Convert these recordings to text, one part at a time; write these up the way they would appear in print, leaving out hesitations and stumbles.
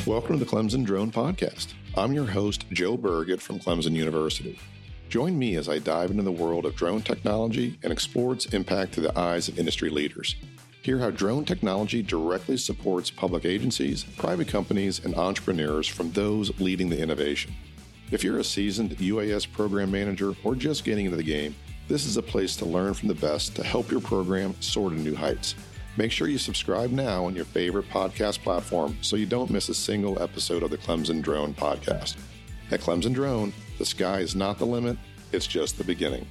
Welcome to the Clemson Drone Podcast. I'm your host, Joe Burgett from Clemson University. Join me as I dive into the world of drone technology and explore its impact through the eyes of industry leaders. Hear how drone technology directly supports public agencies, private companies, and entrepreneurs from those leading the innovation. If you're a seasoned UAS program manager or just getting into the game, this is a place to learn from the best to help your program soar to new heights. Make sure you subscribe now on your favorite podcast platform so you don't miss a single episode of the Clemson Drone Podcast. At Clemson Drone, the sky is not the limit, it's just the beginning.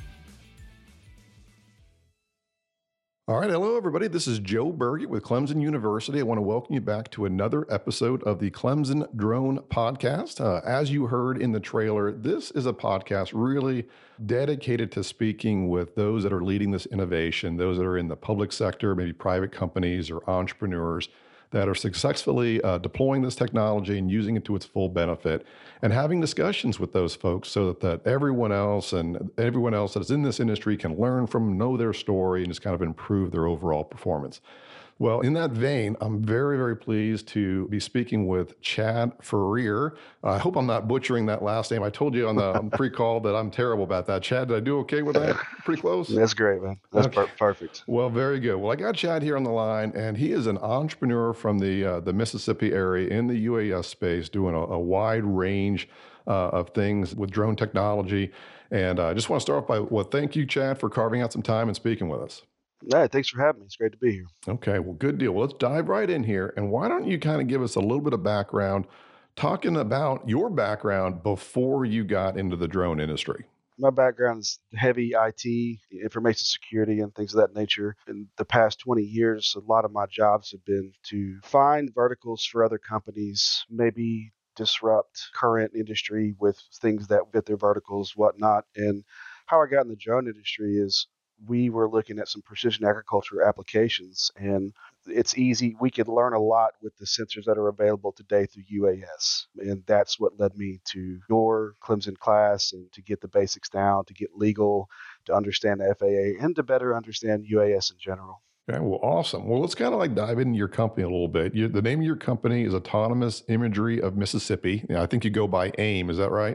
All right, hello everybody. This is Joe Burgett with Clemson University. I want to welcome you back to another episode of the Clemson Drone Podcast. As you heard in the trailer, this is a podcast really dedicated to speaking with those that are leading this innovation, those that are in the public sector, maybe private companies or entrepreneurs that are successfully deploying this technology and using it to its full benefit, and having discussions with those folks so that everyone else that is in this industry can learn from, know their story, and just kind of improve their overall performance. Well, in that vein, I'm very, very pleased to be speaking with Chad Ferrier. I hope I'm not butchering that last name. I told you on the pre-call that I'm terrible about that. Chad, did I do okay with that? Pretty close? That's great, man. That's okay. Perfect. Well, very good. Well, I got Chad here on the line, and he is an entrepreneur from the Mississippi area in the UAS space, doing a wide range of things with drone technology. And I just want to start off by, thank you, Chad, for carving out some time and speaking with us. Yeah, thanks for having me. It's great to be here. Okay, well, good deal. Well, let's dive right in here. And why don't you kind of give us a little bit of background, talking about your background before you got into the drone industry? My background is heavy IT, information security, and things of that nature. In the past 20 years, a lot of my jobs have been to find verticals for other companies, maybe disrupt current industry with things that fit their verticals, whatnot. And how I got in the drone industry is we were looking at some precision agriculture applications, and it's easy. We could learn a lot with the sensors that are available today through UAS. And that's what led me to your Clemson class and to get the basics down, to get legal, to understand the FAA, and to better understand UAS in general. Okay, well, awesome. Well, let's kind of like dive into your company a little bit. The name of your company is Autonomous Imagery of Mississippi. I think you go by AIM. Is that right?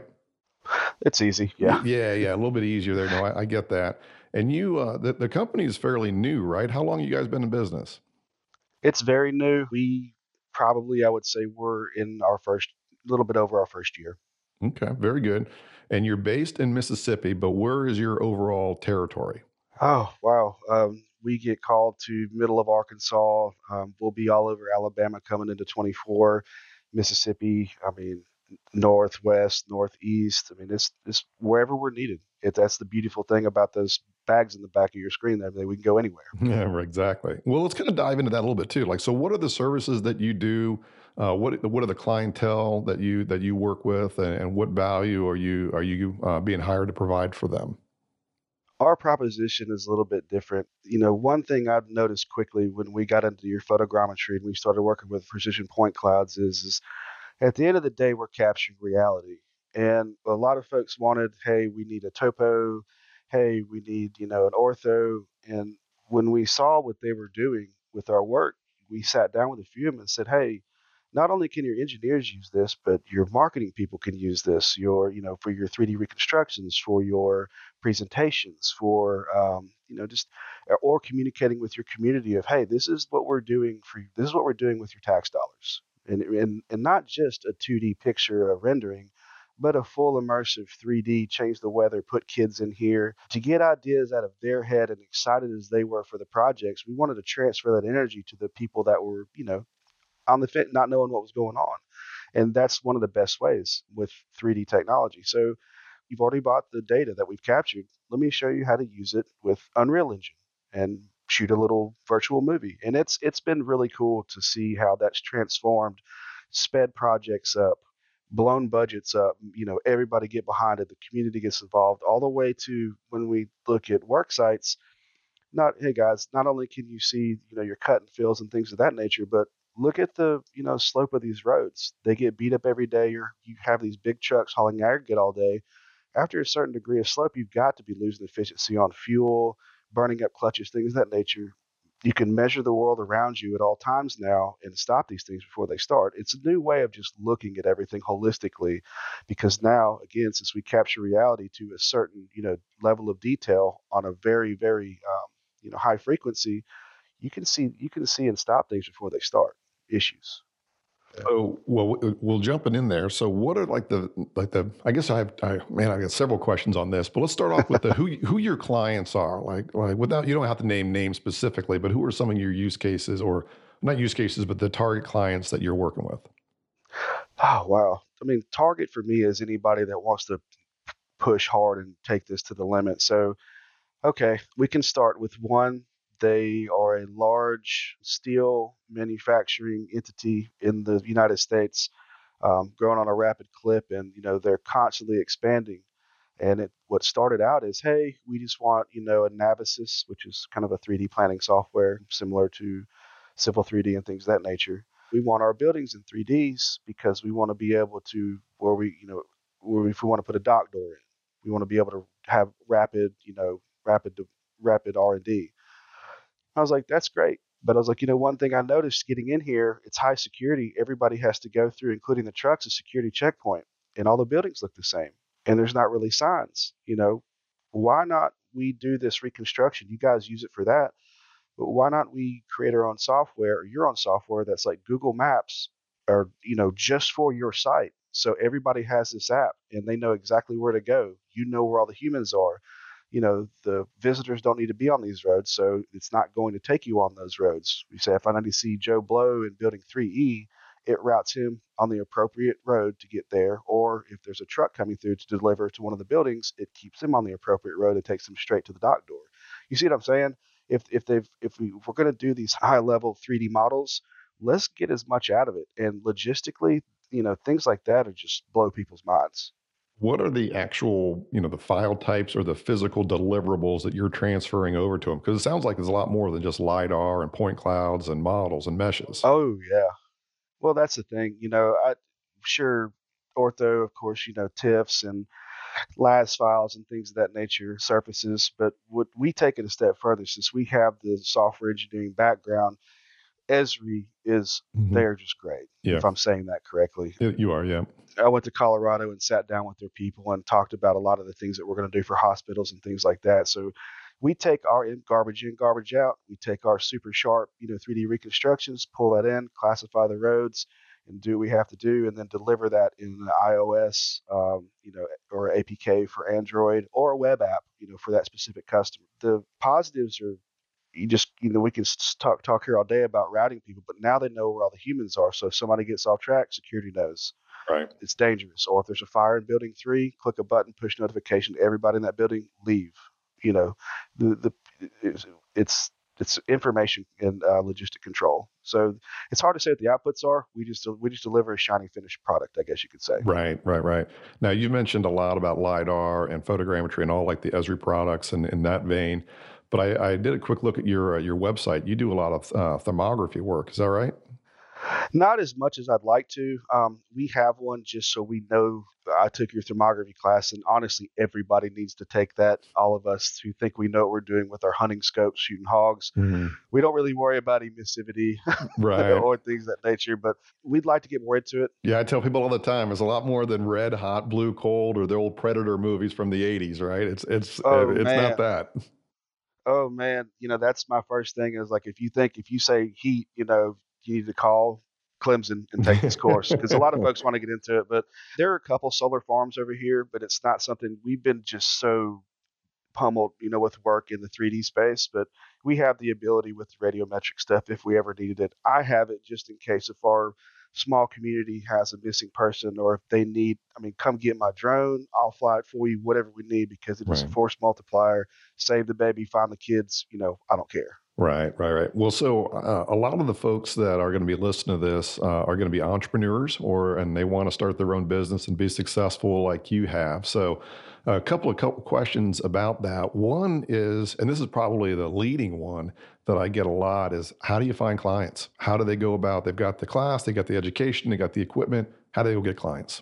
It's easy. Yeah. Yeah. A little bit easier there. No, I get that. And you, the company is fairly new, right? How long have you guys been in business? It's very new. We probably, I would say, we're in our little bit over our first year. Okay, very good. And you're based in Mississippi, but where is your overall territory? Oh, wow. We get called to middle of Arkansas. We'll be all over Alabama coming into 24, Mississippi. I mean, northwest, northeast. I mean, it's wherever we're needed. That's the beautiful thing about those bags in the back of your screen. That we can go anywhere. Yeah, exactly. Well, let's kind of dive into that a little bit too. Like, so what are the services that you do? What are the clientele that you work with, and what value are you being hired to provide for them? Our proposition is a little bit different. You know, one thing I've noticed quickly when we got into your photogrammetry and we started working with precision point clouds is at the end of the day, we're capturing reality. And a lot of folks wanted, hey, we need a topo. Hey, we need, an ortho. And when we saw what they were doing with our work, we sat down with a few of them and said, hey, not only can your engineers use this, but your marketing people can use this, for your 3D reconstructions, for your presentations, for, or communicating with your community of, hey, this is what we're doing for you. This is what we're doing with your tax dollars. And not just a 2D picture, a rendering, but a full immersive 3D, change the weather, put kids in here to get ideas out of their head. And excited as they were for the projects, we wanted to transfer that energy to the people that were, on the fit, not knowing what was going on. And that's one of the best ways with 3D technology. So you've already bought the data that we've captured. Let me show you how to use it with Unreal Engine and shoot a little virtual movie. And it's been really cool to see how that's transformed, sped projects up, blown budgets up, everybody get behind it, the community gets involved, all the way to when we look at work sites, hey guys, not only can you see, your cut and fills and things of that nature, but look at the, slope of these roads. They get beat up every day. You have these big trucks hauling aggregate all day. After a certain degree of slope, you've got to be losing efficiency on fuel, burning up clutches, things of that nature. You can measure the world around you at all times now and stop these things before they start. It's a new way of just looking at everything holistically, because now, again, since we capture reality to a certain, level of detail on a very, very, high frequency, you can see and stop things before they start issues. Yeah. So, well, we'll jumping in there. So, what are I guess I got several questions on this, but let's start off with the who your clients are. Like without, you don't have to name names specifically, but who are some of your use cases, or not use cases, but the target clients that you're working with? Oh wow. I mean, target for me is anybody that wants to push hard and take this to the limit. So, okay, we can start with one. They are a large steel manufacturing entity in the United States, growing on a rapid clip, and they're constantly expanding. And what started out is, hey, we just want a Navisys, which is kind of a 3D planning software similar to Civil 3D and things of that nature. We want our buildings in 3Ds because we want to be able to if we want to put a dock door in, we want to be able to have rapid R&D. I was like, that's great. But I was like, one thing I noticed getting in here, it's high security. Everybody has to go through, including the trucks, a security checkpoint, and all the buildings look the same. And there's not really signs. Why not we do this reconstruction? You guys use it for that, but why not we create our own software or your own software that's like Google Maps, or just for your site, so everybody has this app and they know exactly where to go. You know where all the humans are. The visitors don't need to be on these roads, so it's not going to take you on those roads. We say if I need to see Joe Blow in building 3E, it routes him on the appropriate road to get there. Or if there's a truck coming through to deliver to one of the buildings, it keeps him on the appropriate road and takes him straight to the dock door. You see what I'm saying? If we're going to do these high level 3D models, let's get as much out of it. And logistically, things like that are just blow people's minds. What are the actual, the file types or the physical deliverables that you're transferring over to them? Because it sounds like there's a lot more than just LiDAR and point clouds and models and meshes. Oh yeah. Well, that's the thing. I sure ortho, of course, TIFFs and LAS files and things of that nature, surfaces. But what we take it a step further, since we have the software engineering background, Esri is Hmm. they're just great, Yeah, if I'm saying that correctly. you are. Yeah. I went to Colorado and sat down with their people and talked about a lot of the things that we're going to do for hospitals and things like that. So we take our garbage in, garbage out. We take our super sharp, 3D reconstructions, pull that in, classify the roads, and do what we have to do, and then deliver that in an iOS, or APK for Android, or a web app, for that specific customer. The positives are, we can talk here all day about routing people, but now they know where all the humans are. So if somebody gets off track, security knows Right. it's dangerous. Or if there's a fire in building 3, click a button, push notification to everybody in that building, leave. You know, the it's information and logistic control. So it's hard to say what the outputs are. We just deliver a shiny finished product, I guess you could say. Right, right, right. Now, you mentioned a lot about LiDAR and photogrammetry and all like the Esri products and in that vein. But I did a quick look at your website. You do a lot of thermography work. Is that right? Not as much as I'd like to. We have one just so we know. I took your thermography class, and honestly, everybody needs to take that. All of us who think we know what we're doing with our hunting scopes, shooting hogs, Mhm. we don't really worry about emissivity Right. or things of that nature, but we'd like to get more into it. Yeah, I tell people all the time, it's a lot more than red hot, blue cold, or the old Predator movies from the '80s, right? Oh It's not man. that. Oh man. That's my first thing is like if you say heat, you need to call Clemson and take this course because a lot of folks want to get into it. But there are a couple solar farms over here, but it's not something we've been just so pummeled, with work in the 3D space, but we have the ability with radiometric stuff if we ever needed it. I have it just in case if our small community has a missing person or if they need, come get my drone, I'll fly it for you, whatever we need, because it is a Right. force multiplier. Save the baby, find the kids, I don't care. Right, right, right. Well, so a lot of the folks that are going to be listening to this are going to be entrepreneurs, and they want to start their own business and be successful like you have. So, a couple questions about that. One is, and this is probably the leading one that I get a lot, is how do you find clients? How do they go about? They've got the class, they got the education, they got the equipment. How do they go get clients?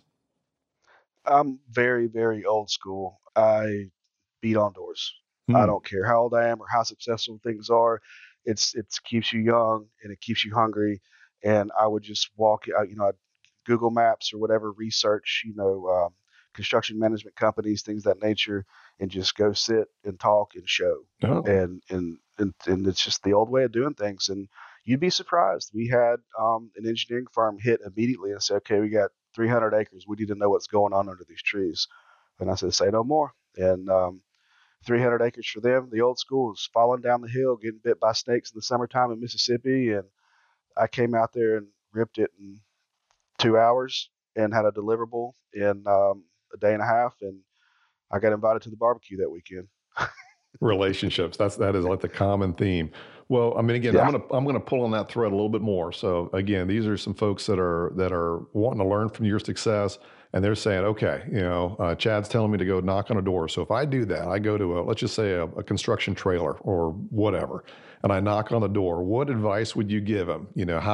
I'm very, very old school. I beat on doors. I Hmm. don't care how old I am or how successful things are. it keeps you young and it keeps you hungry. And I would just walk out, I'd Google Maps or whatever, research, construction management companies, things of that nature, and just go sit and talk and show. Oh, And it's just the old way of doing things. And you'd be surprised. We had an engineering firm hit immediately and say, okay, we got 300 acres. We need to know what's going on under these trees. And I said, say no more. And 300 acres for them. The old school was falling down the hill, getting bit by snakes in the summertime in Mississippi. And I came out there and ripped it in 2 hours and had a deliverable in a day and a half. And I got invited to the barbecue that weekend. relationships. That is like the common theme. Well, I mean, again, Yeah. I'm gonna pull on that thread a little bit more. So again, these are some folks that are wanting to learn from your success, and they're saying, okay, Chad's telling me to go knock on a door. So if I do that, I go to let's just say a construction trailer or whatever, and I knock on the door. What advice would you give them?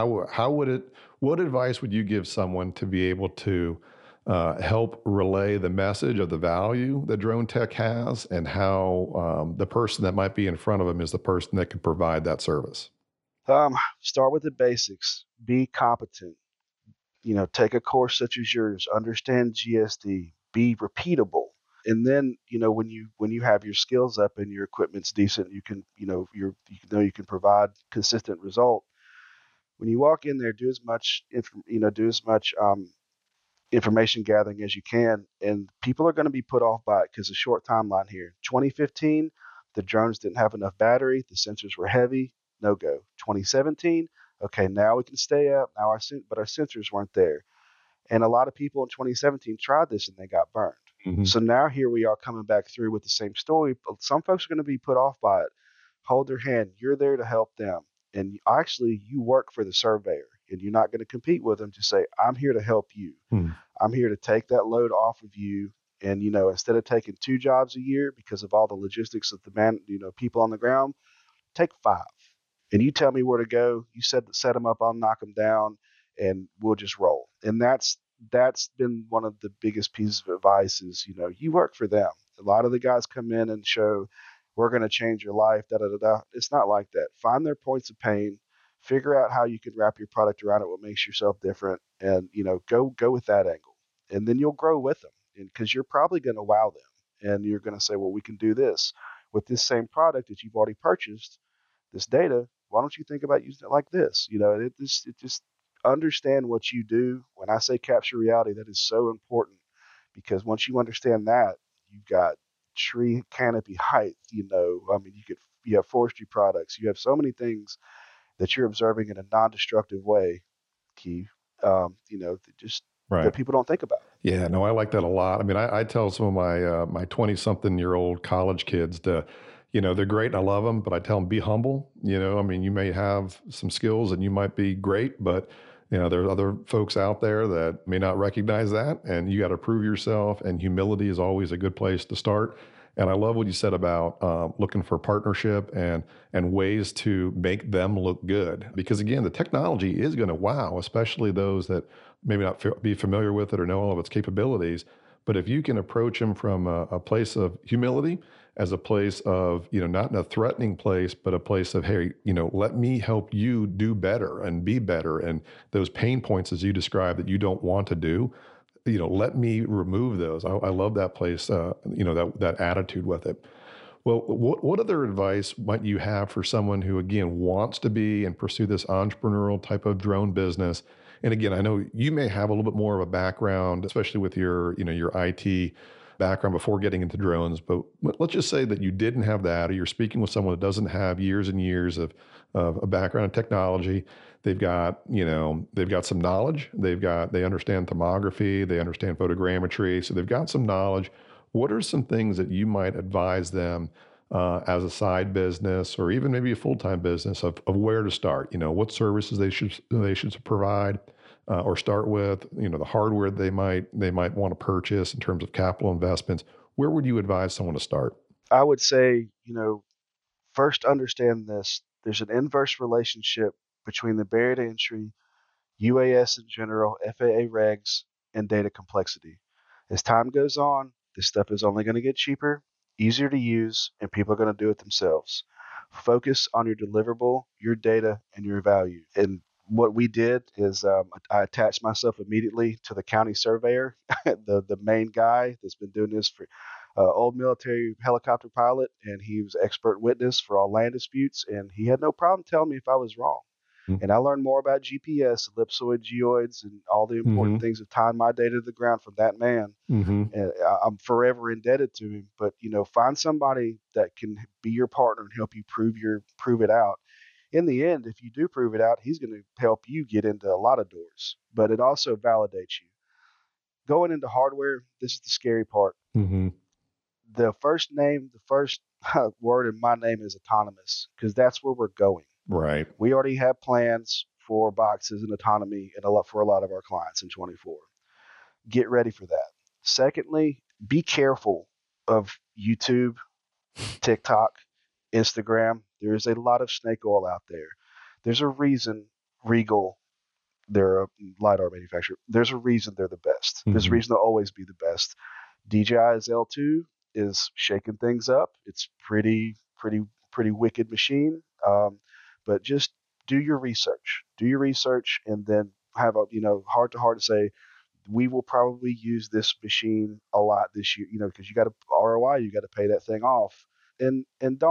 What advice would you give someone to be able to help relay the message of the value that drone tech has, and how the person that might be in front of them is the person that can provide that service? Start with the basics. Be competent. Take a course such as yours. Understand GSD. Be repeatable. And then, when you have your skills up and your equipment's decent, you can, you can provide consistent result. When you walk in there, do as much information gathering as you can, and people are going to be put off by it because a short timeline here. 2015, the drones didn't have enough battery, the sensors were heavy, no go. 2017, okay, now we can stay up, but our sensors weren't there. And a lot of people in 2017 tried this and they got burned. Mm-hmm. So now here we are coming back through with the same story. Some folks are going to be put off by it. Hold their hand. You're there to help them. And actually, you work for the surveyor and you're not going to compete with them. Just say, I'm here to help you. Hmm. I'm here to take that load off of you. And, instead of taking 2 jobs a year because of all the logistics of people on the ground, take 5. And you tell me where to go. You set them up, I'll knock them down, and we'll just roll. And that's been one of the biggest pieces of advice is, you work for them. A lot of the guys come in and show, we're going to change your life, da da da da. It's not like that. Find their points of pain, figure out how you can wrap your product around it, what makes yourself different, and go with that angle. And then you'll grow with them, because you're probably going to wow them, and you're going to say, well, we can do this with this same product that you've already purchased. This data, why don't you think about using it like this? It just understand what you do. When I say capture reality, that is so important, because once you understand that, you've got tree canopy height. I mean, you have forestry products. You have so many things that you're observing in a non-destructive way, Keith. Right. That people don't think about. Yeah, no, I like that a lot. I mean, I tell some of my 20-something-year-old college kids to, they're great and I love them, but I tell them be humble. I mean, you may have some skills and you might be great, but there's other folks out there that may not recognize that, and you got to prove yourself. And humility is always a good place to start. And I love what you said about looking for partnership and ways to make them look good, because again, the technology is going to wow, especially those that maybe not be familiar with it or know all of its capabilities. But if you can approach them from a place of humility, as a place of, not in a threatening place, but a place of, hey, let me help you do better and be better. And those pain points, as you described, that you don't want to do, let me remove those. I love that place, that attitude with it. Well, what other advice might you have for someone who, again, wants to be and pursue this entrepreneurial type of drone business? And again, I know you may have a little bit more of a background, especially with your IT background before getting into drones. But let's just say that you didn't have that, or you're speaking with someone that doesn't have years and years of a background in technology. They've got some knowledge. They understand thermography. They understand photogrammetry. So they've got some knowledge. What are some things that you might advise them as a side business, or even maybe a full-time business, of where to start? What services they should provide, or start with. The hardware they might want to purchase in terms of capital investments. Where would you advise someone to start? I would say, first understand this. There's an inverse relationship between the barrier to entry, UAS in general, FAA regs, and data complexity. As time goes on, this stuff is only going to get cheaper, easier to use, and people are going to do it themselves. Focus on your deliverable, your data, and your value. And what we did is I attached myself immediately to the county surveyor, the main guy that's been doing this for old military helicopter pilot, and he was expert witness for all land disputes, and he had no problem telling me if I was wrong. And I learned more about GPS, ellipsoid, geoids, and all the Mm-hmm. important things of tying my data to the ground from that man. Mm-hmm. And I'm forever indebted to him. But find somebody that can be your partner and help you prove it out. In the end, if you do prove it out, he's going to help you get into a lot of doors. But it also validates you. Going into hardware, this is the scary part. Mm-hmm. The first word in my name is autonomous, because that's where we're going. Right. We already have plans for boxes and autonomy for a lot of our clients in 24. Get ready for that. Secondly, be careful of YouTube, TikTok, Instagram. There is a lot of snake oil out there. There's a reason Regal, they're a LiDAR manufacturer. There's a reason they're the best. Mm-hmm. There's a reason they'll always be the best. DJI's L2 is shaking things up. It's pretty wicked machine. But just do your research. Do your research, and then have a heart to heart to say, we will probably use this machine a lot this year, because you got to ROI, you got to pay that thing off, and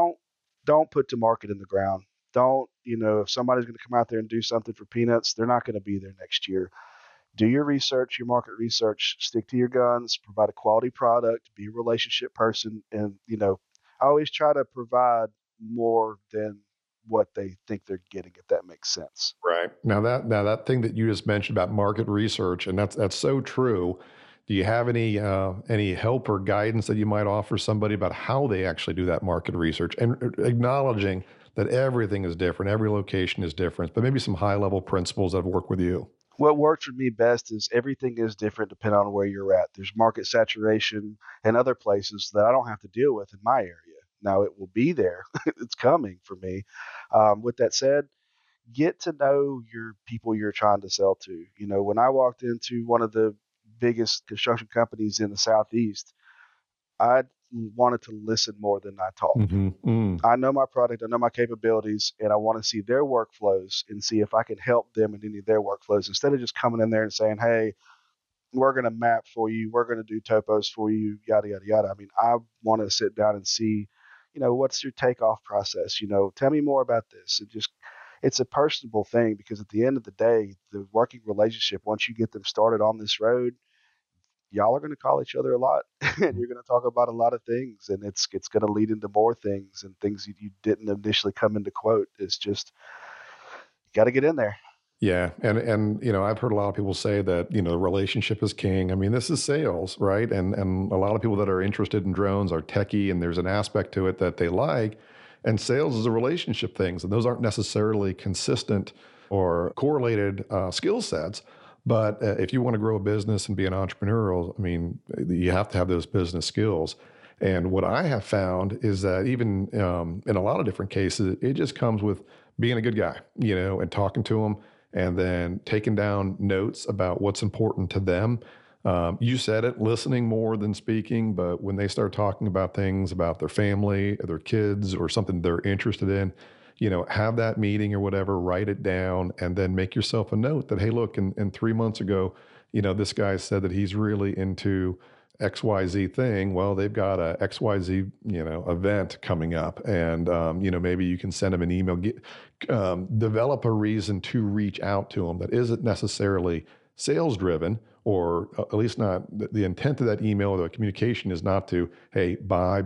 don't put to market in the ground. Don't, if somebody's going to come out there and do something for peanuts, they're not going to be there next year. Do your research, your market research, stick to your guns, provide a quality product, be a relationship person. And, I always try to provide more than what they think they're getting, if that makes sense. Right. Now that thing that you just mentioned about market research, and that's so true. Do you have any help or guidance that you might offer somebody about how they actually do that market research, and acknowledging that everything is different, every location is different, but maybe some high level principles that work with you? What worked for me best is everything is different depending on where you're at. There's market saturation and other places that I don't have to deal with in my area. Now it will be there. It's coming for me. With that said, get to know your people you're trying to sell to. When I walked into one of the biggest construction companies in the Southeast, I wanted to listen more than I talk. Mm-hmm. Mm. I know my product, I know my capabilities, and I want to see their workflows and see if I can help them in any of their workflows, instead of just coming in there and saying, hey, we're going to map for you, we're going to do topos for you, yada, yada, yada. I mean, I want to sit down and see, what's your takeoff process? Tell me more about this. It's a personable thing, because at the end of the day, the working relationship, once you get them started on this road, y'all are going to call each other a lot, and you're going to talk about a lot of things, and it's going to lead into more things, and things you didn't initially come into quote. It's just, you got to get in there. Yeah. And, I've heard a lot of people say that, the relationship is king. I mean, this is sales, right? And a lot of people that are interested in drones are techie, and there's an aspect to it that they like. And sales is a relationship things, and those aren't necessarily consistent or correlated skill sets. But if you want to grow a business and be an entrepreneurial, I mean, you have to have those business skills. And what I have found is that even in a lot of different cases, it just comes with being a good guy, and talking to them, and then taking down notes about what's important to them. You said it, listening more than speaking, but when they start talking about things about their family, or their kids, or something they're interested in, have that meeting or whatever, write it down, and then make yourself a note that, hey, look, in 3 months ago, this guy said that he's really into XYZ thing. Well, they've got a XYZ, event coming up, and, maybe you can send them an email, develop a reason to reach out to them that isn't necessarily sales driven, or at least not the intent of that email or the communication is not to, hey, buy.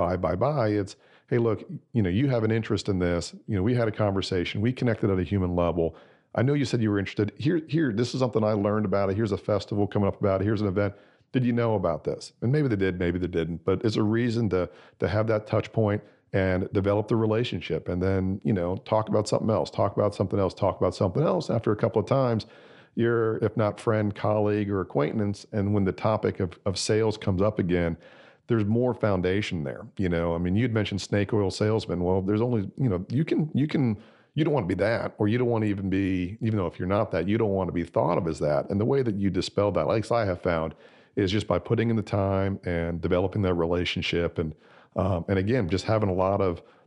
It's, hey, look, you have an interest in this. We had a conversation. We connected at a human level. I know you said you were interested. Here, this is something I learned about it. Here's a festival coming up about it. Here's an event. Did you know about this? And maybe they did, maybe they didn't. But it's a reason to have that touch point and develop the relationship. And then, talk about something else, talk about something else, talk about something else. After a couple of times, you're, if not friend, colleague, or acquaintance. And when the topic of sales comes up again, there's more foundation there. I mean, you'd mentioned snake oil salesman. Well, there's only, you don't want to be that, or you don't want to even be, even though if you're not that, you don't want to be thought of as that. And the way that you dispel that, like I have found, is just by putting in the time and developing that relationship. And again, just having a lot of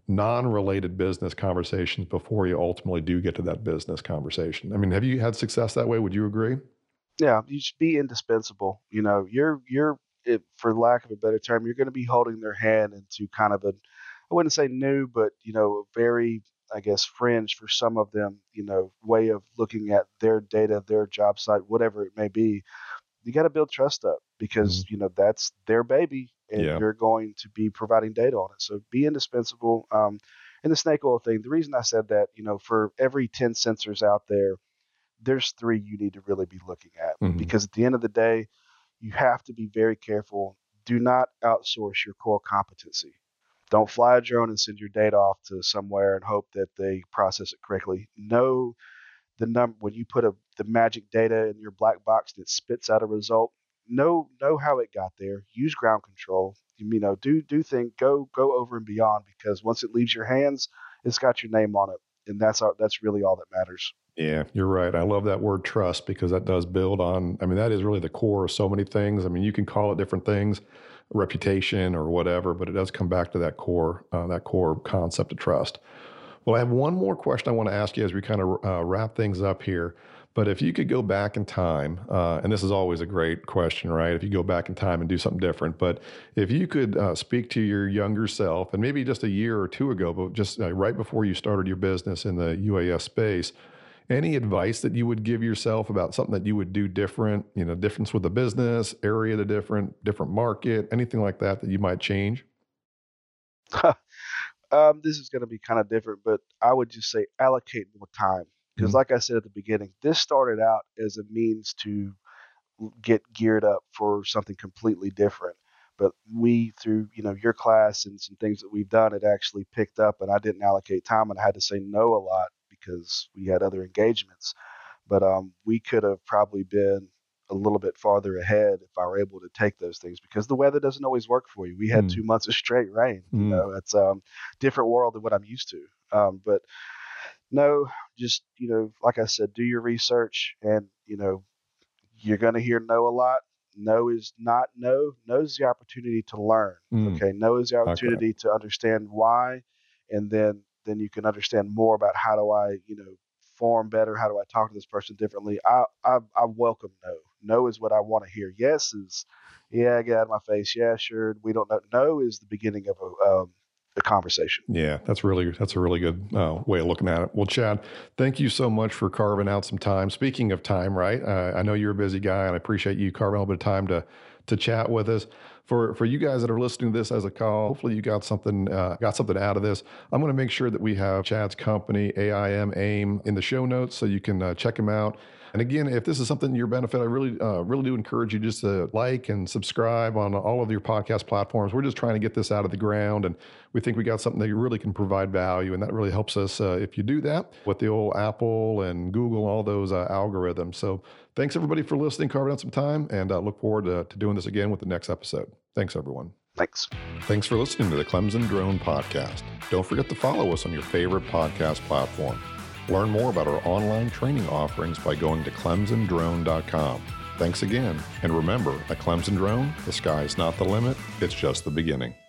non-related business conversations before you ultimately do get to that business conversation. I mean, have you had success that way? Would you agree? Yeah, you should be indispensable. For lack of a better term, you're going to be holding their hand into kind of I wouldn't say new, but a very, I guess, fringe for some of them, way of looking at their data, their job site, whatever it may be. You got to build trust up because that's their baby, and Yeah. you're going to be providing data on it. So be indispensable. And the snake oil thing. The reason I said that, for every 10 sensors out there, there's 3 you need to really be looking at, Mhm. because at the end of the day, you have to be very careful. Do not outsource your core competency. Don't fly a drone and send your data off to somewhere and hope that they process it correctly. Know the number when you put the magic data in your black box that spits out a result. Know how it got there. Use ground control. Go over and beyond, because once it leaves your hands, it's got your name on it, and that's really all that matters. Yeah, you're right. I love that word trust because that does build on, I mean, that is really the core of so many things. I mean, you can call it different things, reputation or whatever, but it does come back to that core concept of trust. Well, I have one more question I want to ask you as we kind of wrap things up here. But if you could go back in time, and this is always a great question, right? If you go back in time and do something different, but if you could speak to your younger self, and maybe just a year or two ago, but just right before you started your business in the UAS space, any advice that you would give yourself about something that you would do different, difference with the business, area to different market, anything like that you might change? This is going to be kind of different, but I would just say allocate more time. Because, Mhm. like I said at the beginning, this started out as a means to get geared up for something completely different. But we, through your class and some things that we've done, it actually picked up, and I didn't allocate time, and I had to say no a lot because we had other engagements. But we could have probably been a little bit farther ahead if I were able to take those things, because the weather doesn't always work for you. We had Mm. 2 months of straight rain. Mm. It's different world than what I'm used to. But no, just like I said, do your research, and you're going to hear no a lot. No is not no. No is the opportunity to learn. Mm. Okay, no is the Okay. opportunity to understand why, and then you can understand more about how do I form better. How do I talk to this person differently? I welcome no. No is what I want to hear. Yes is yeah, get out of my face. Yeah, sure. We don't know. No is the beginning of a conversation. Yeah, that's a really good way of looking at it. Well, Chad, thank you so much for carving out some time. Speaking of time, right? I know you're a busy guy, and I appreciate you carving a little bit of time to chat with us. For you guys that are listening to this as a call, hopefully you got something out of this. I'm going to make sure that we have Chad's company, AIM, in the show notes, so you can check him out. And again, if this is something to your benefit, I really do encourage you just to like and subscribe on all of your podcast platforms. We're just trying to get this out of the ground, and we think we got something that really can provide value, and that really helps us if you do that with the old Apple and Google, all those algorithms. So thanks everybody for listening, carving out some time, and look forward to doing this again with the next episode. Thanks, everyone. Thanks. Thanks for listening to the Clemson Drone Podcast. Don't forget to follow us on your favorite podcast platform. Learn more about our online training offerings by going to clemsondrone.com. Thanks again, and remember, at Clemson Drone, the sky is not the limit, it's just the beginning.